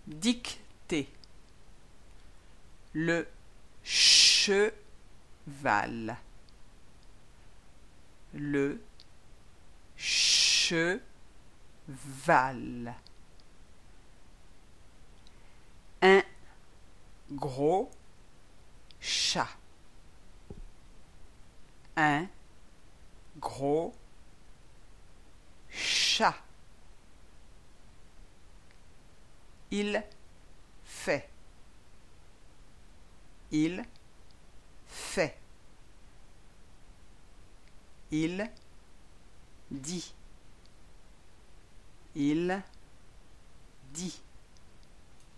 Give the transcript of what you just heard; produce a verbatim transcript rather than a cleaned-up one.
Dictée. Le cheval. Le cheval. Un gros chat. Un gros chat. Il fait. Il fait. Il dit. Il dit.